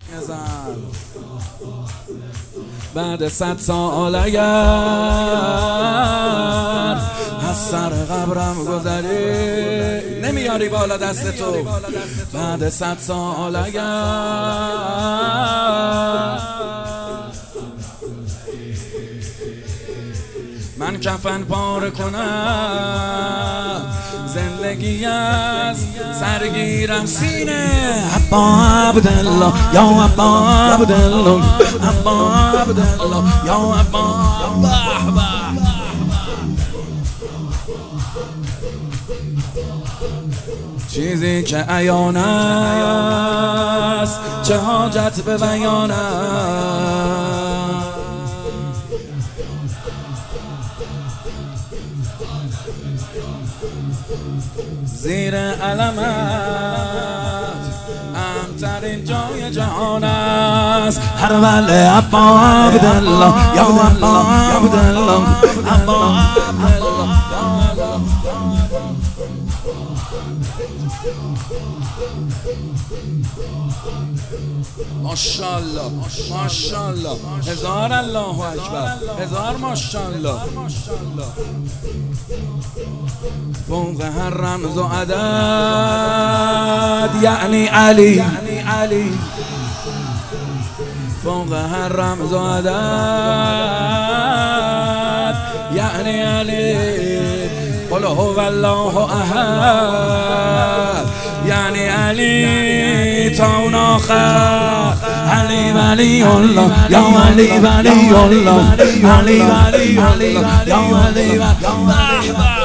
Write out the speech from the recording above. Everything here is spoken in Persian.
بعد 100 سال اگر از سر قبرم گذری نمیاری بالا دست تو. بعد 100 سال اگر من کفن پاره کنم زندگی از سرگیرم سینه. ابا عبدالله یا ابا عبدالله، ابا عبدالله یا ابا چیزی که عیان است چه حاجت به بیان است. زیر علمت امترین جای جهان است. هر وله ابا عبدالله یا ابا عبدالله، ابا عبدالله. ماشاءالله ماشاءالله، هزار الله اکبر، هزار ماشاءالله. فوق هر رمز و عدد یعنی علی، فوق هر رمز و عدد یعنی علی. قل هو الله احد یعنی علی تا اون آخر. علی ولی الله یا علی ولی الله، علی ولی الله یا علی ولی الله.